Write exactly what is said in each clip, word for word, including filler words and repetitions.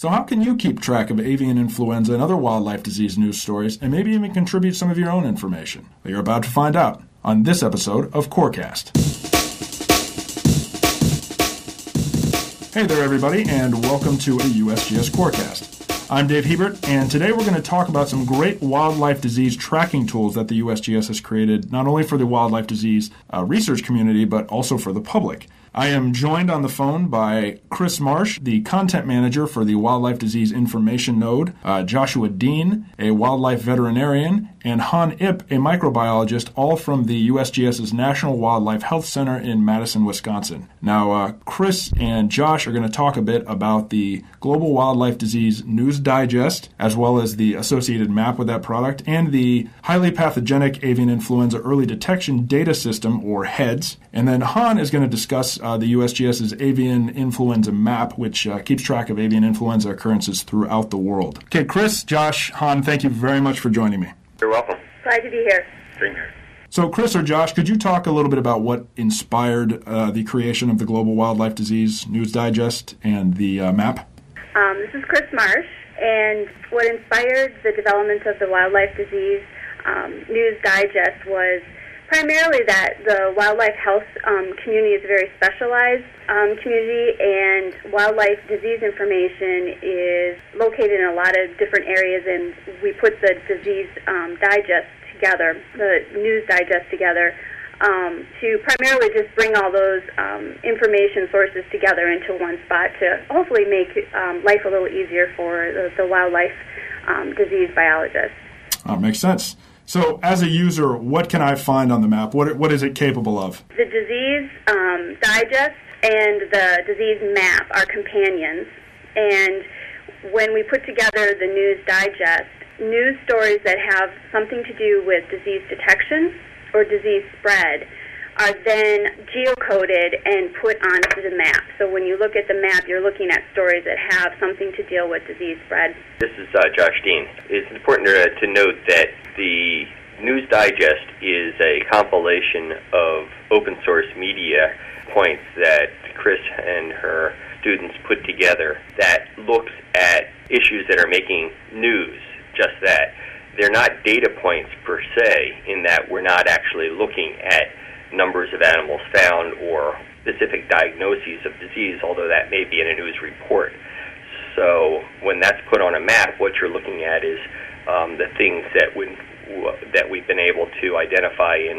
So how can you keep track of avian influenza and other wildlife disease news stories and maybe even contribute some of your own information? Well, you're about to find out on this episode of CoreCast. Hey there, everybody, and welcome to a U S G S CoreCast. I'm Dave Hebert, and today we're going to talk about some great wildlife disease tracking tools that the U S G S has created, not only for the wildlife disease uh, research community, but also for the public. I am joined on the phone by Chris Marsh, the content manager for the Wildlife Disease Information Node, uh, Joshua Dean, a wildlife veterinarian, and Han Ip, a microbiologist, all from the USGS's National Wildlife Health Center in Madison, Wisconsin. Now, uh, Chris and Josh are going to talk a bit about the Global Wildlife Disease News Digest, as well as the associated map with that product, and the Highly Pathogenic Avian Influenza Early Detection Data System, or HEDS. And then Han is going to discuss uh, the USGS's Avian Influenza Map, which uh, keeps track of avian influenza occurrences throughout the world. Okay, Chris, Josh, Han, thank you very much for joining me. You're welcome. Glad to be here. Same here. So, Chris or Josh, could you talk a little bit about what inspired uh, the creation of the Global Wildlife Disease News Digest and the uh, map? Um, this is Chris Marsh, and what inspired the development of the Wildlife Disease um, News Digest was primarily that the wildlife health um, community is a very specialized um, community, and wildlife disease information is located in a lot of different areas, and we put the disease um, digest together, the news digest together, um, to primarily just bring all those um, information sources together into one spot to hopefully make um, life a little easier for the, the wildlife um, disease biologists. Oh, makes sense. So, as a user, what can I find on the map? What what is it capable of? The disease um, digest and the disease map are companions. And when we put together the news digest, news stories that have something to do with disease detection or disease spread are then geocoded and put onto the map. So when you look at the map, you're looking at stories that have something to deal with disease spread. This is uh, Josh Dean. It's important to, to note that the News Digest is a compilation of open source media points that Chris and her students put together that looks at issues that are making news, just that. They're not data points per se, in that we're not actually looking at numbers of animals found or specific diagnoses of disease, although that may be in a news report. So when that's put on a map, what you're looking at is um, the things that we that we've been able to identify in,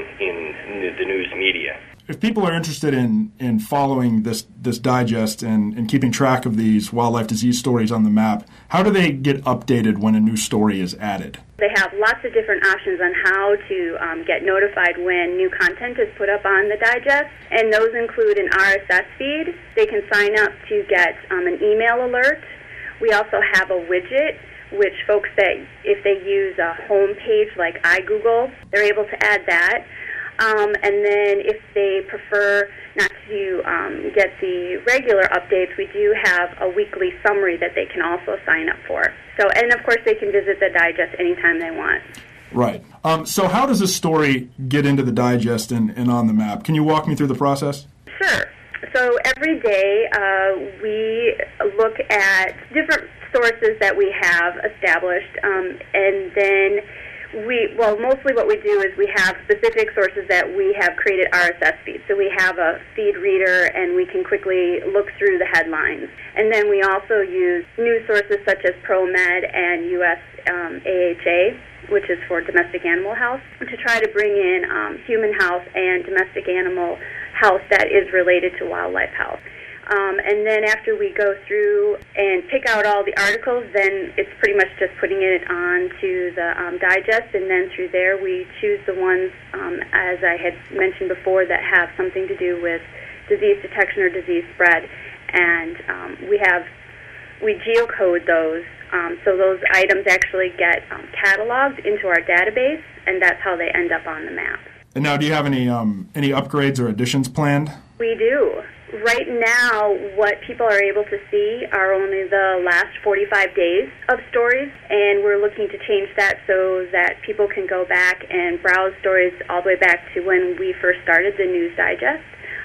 in the news media. If people are interested in, in following this, this digest and, and keeping track of these wildlife disease stories on the map, how do they get updated when a new story is added? They have lots of different options on how to um, get notified when new content is put up on the digest, and those include an R S S feed. They can sign up to get um, an email alert. We also have a widget, which folks that, if they use a home page like iGoogle, they're able to add that. Um, and then if they prefer not to um, get the regular updates, we do have a weekly summary that they can also sign up for. So, and of course, they can visit the digest anytime they want. Right. Um, so how does a story get into the digest and, and on the map? Can you walk me through the process? Sure. So every day uh, we look at different sources that we have established, um, and then We, well, mostly what we do is we have specific sources that we have created R S S feeds. So we have a feed reader, and we can quickly look through the headlines. And then we also use news sources such as ProMed and U S um, A H A, which is for domestic animal health, to try to bring in um, human health and domestic animal health that is related to wildlife health. Um, and then after we go through and pick out all the articles, then it's pretty much just putting it onto the um, digest, and then through there we choose the ones, um, as I had mentioned before, that have something to do with disease detection or disease spread. And um, we have, we geocode those, um, so those items actually get um, cataloged into our database, and that's how they end up on the map. And now, do you have any um, any upgrades or additions planned? We do. Right now, what people are able to see are only the last forty-five days of stories, and we're looking to change that so that people can go back and browse stories all the way back to when we first started the News Digest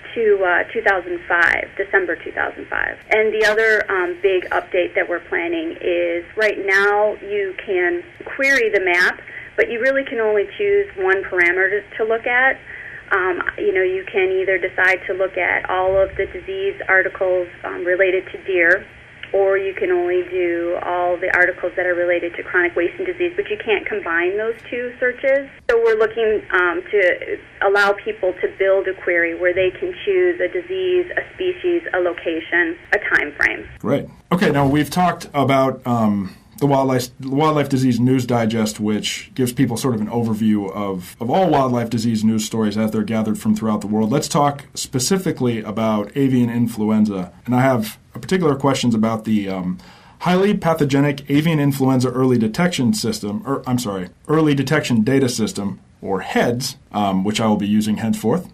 to uh, two thousand five, December two thousand five. And the other um, big update that we're planning is right now you can query the map, but you really can only choose one parameter to look at. Um, you know, you can either decide to look at all of the disease articles um, related to deer, or you can only do all the articles that are related to chronic wasting disease, but you can't combine those two searches. So we're looking um, to allow people to build a query where they can choose a disease, a species, a location, a time frame. Great. Okay, now we've talked about um, the Wildlife, Wildlife Disease News Digest, which gives people sort of an overview of, of all wildlife disease news stories as they're gathered from throughout the world. Let's talk specifically about avian influenza. And I have particular questions about the um, Highly Pathogenic Avian Influenza Early Detection System, or I'm sorry, Early Detection Data System, or HEDS, um, which I will be using henceforth.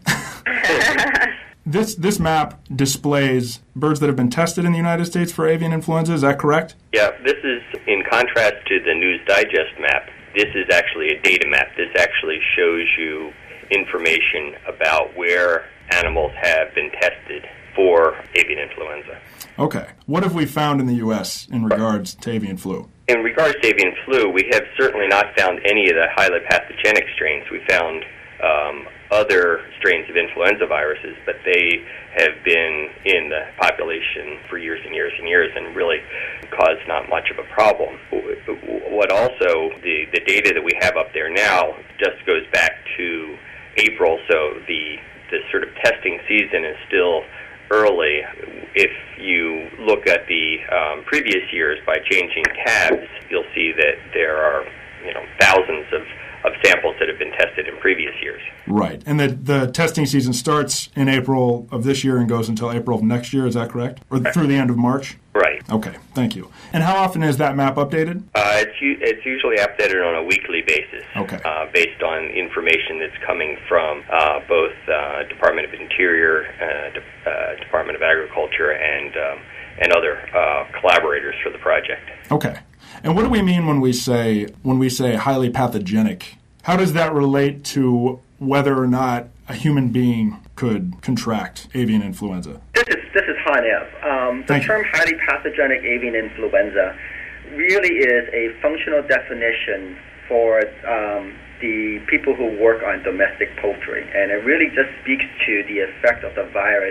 This this map displays birds that have been tested in the United States for avian influenza. Is that correct? Yeah, this is in contrast to the News Digest map. This is actually a data map. This actually shows you information about where animals have been tested for avian influenza. Okay. What have we found in the U S in regards to avian flu? In regards to avian flu, we have certainly not found any of the highly pathogenic strains. We found um, other strains of influenza viruses, but they have been in the population for years and years and years and really caused not much of a problem. What also, the, the data that we have up there now just goes back to April, so the, the sort of testing season is still early. If you look at the um, previous years by changing tabs, you'll see that there are, you know, thousands of, of samples that have been tested in previous years. Right. And the, the testing season starts in April of this year and goes until April of next year, is that correct? Or Right. Through the end of March? Right. Okay, thank you. And how often is that map updated? Uh, it's, u- it's usually updated on a weekly basis, Okay. uh, based on information that's coming from uh, both uh, Department of Interior, uh, De- uh, Department of Agriculture, and um, and other uh, collaborators for the project. Okay. And what do we mean when we say when we say highly pathogenic? How does that relate to whether or not a human being could contract avian influenza? This is this is Han Ev. Um, the Thank you. term highly pathogenic avian influenza really is a functional definition for um, the people who work on domestic poultry, and it really just speaks to the effect of the virus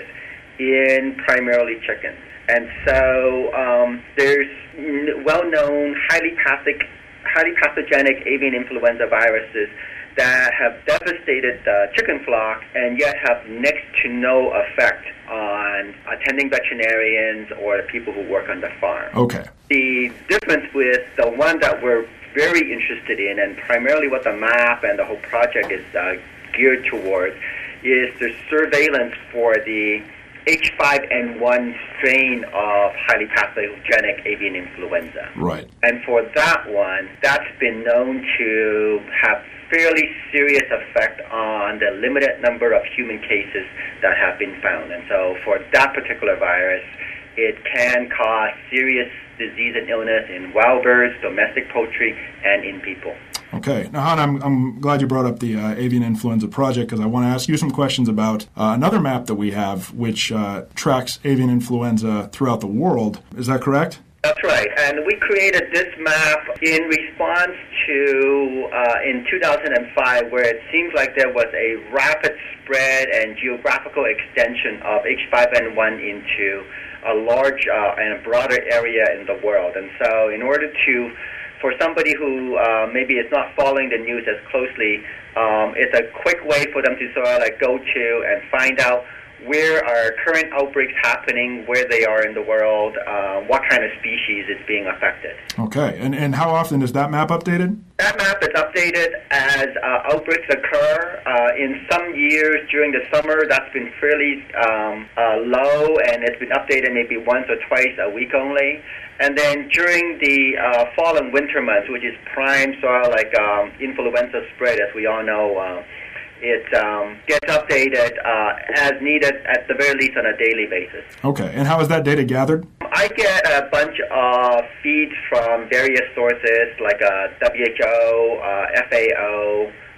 in primarily chickens. And so um, there's n- well-known highly pathic, highly pathogenic avian influenza viruses that have devastated the chicken flock and yet have next to no effect on attending veterinarians or the people who work on the farm. Okay. The difference with the one that we're very interested in, and primarily what the map and the whole project is uh, geared towards, is the surveillance for the H five N one strain of highly pathogenic avian influenza. Right. And for that one, that's been known to have fairly serious effect on the limited number of human cases that have been found. And so for that particular virus, it can cause serious disease and illness in wild birds, domestic poultry, and in people. Okay. Now, Han, I'm, I'm glad you brought up the uh, avian influenza project because I want to ask you some questions about uh, another map that we have which uh, tracks avian influenza throughout the world. Is that correct? That's right, and we created this map in response to, uh, in two thousand five, where it seems like there was a rapid spread and geographical extension of H five N one into a large uh, and a broader area in the world. And so in order to, for somebody who uh, maybe is not following the news as closely, um, it's a quick way for them to sort of like go to and find out where are current outbreaks happening, where they are in the world, uh, what kind of species is being affected. Okay. And, and how often is that map updated? That map is updated as uh, outbreaks occur. Uh, in some years during the summer, that's been fairly um, uh, low, and it's been updated maybe once or twice a week only. And then during the uh, fall and winter months, which is prime sort of like um, influenza spread, as we all know, uh, it um, gets updated uh, as needed, at the very least on a daily basis. Okay. And how is that data gathered? I get a bunch of feeds from various sources like uh, W H O, uh, F A O,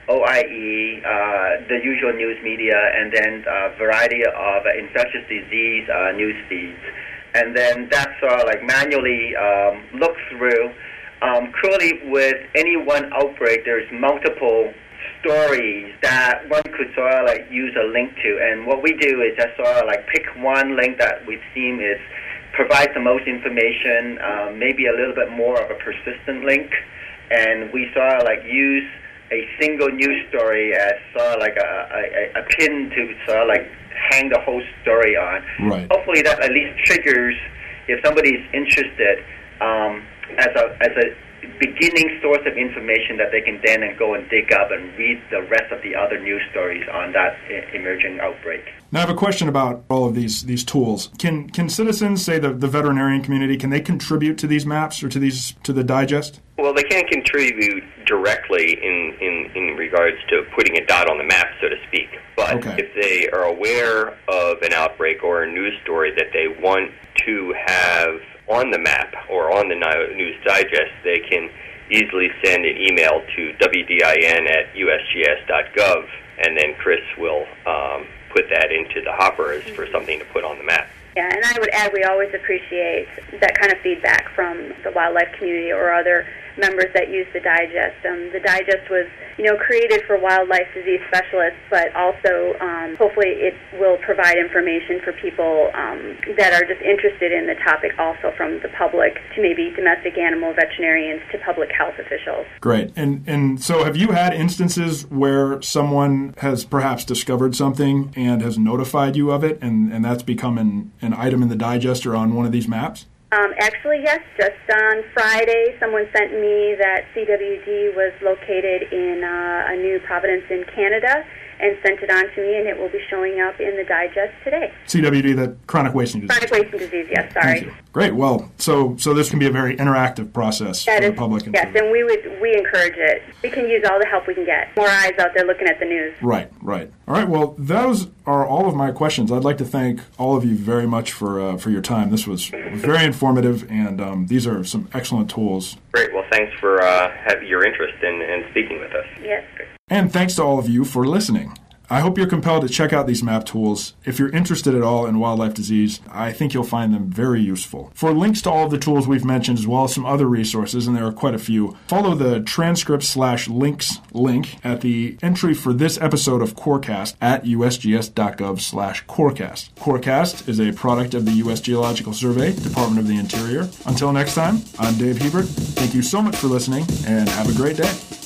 O I E, uh, the usual news media, and then a variety of infectious disease uh, news feeds. And then that's sort of like manually um, look through. Um, clearly, with any one outbreak, there's multiple stories that one could sort of like use a link to. And what we do is just sort of like pick one link that we've seen is provides the most information, um, maybe a little bit more of a persistent link, and we sort of like use a single news story as sort of like a, a, a pin to sort of like hang the whole story on. Right. Hopefully that at least triggers, if somebody's interested, um, as a as a beginning source of information that they can then and go and dig up and read the rest of the other news stories on that I- emerging outbreak. Now I have a question about all of these these tools. Can can citizens, say the, the veterinarian community, can they contribute to these maps or to these to the digest? Well, they can't contribute directly in, in, in regards to putting a dot on the map, so to speak. But Okay. if they are aware of an outbreak or a news story that they want to have on the map or on the News Digest, they can easily send an email to W D I N at U S G S dot gov, and then Chris will um, put that into the hopper as for something to put on the map. Yeah, and I would add we always appreciate that kind of feedback from the wildlife community or other members that use the digest. Um, the digest was, you know, created for wildlife disease specialists, but also um, hopefully it will provide information for people um, that are just interested in the topic, also from the public to maybe domestic animal veterinarians to public health officials. Great. And and so have you had instances where someone has perhaps discovered something and has notified you of it, and, and that's become an, an item in the digest or on one of these maps? Um, actually, yes. Just on Friday, someone sent me that C W D was located in uh, a New Providence in Canada and sent it on to me, and it will be showing up in the digest today. C W D, the chronic wasting disease. Chronic wasting disease, yes, sorry. Thank you. Great. Well, so so this can be a very interactive process That for is, the public. And yes, for- and we would we encourage it. We can use all the help we can get. More eyes out there looking at the news. Right, right. All right, well, those are all of my questions. I'd like to thank all of you very much for uh, for your time. This was very informative, and um, these are some excellent tools. Great. Well, thanks for uh, have your interest in, in speaking with us. Yes. And thanks to all of you for listening. I hope you're compelled to check out these map tools. If you're interested at all in wildlife disease, I think you'll find them very useful. For links to all of the tools we've mentioned, as well as some other resources, and there are quite a few, follow the transcript slash links link at the entry for this episode of Corecast at usgs.gov slash Corecast. Corecast is a product of the U S Geological Survey, Department of the Interior. Until next time, I'm Dave Hebert. Thank you so much for listening, and have a great day.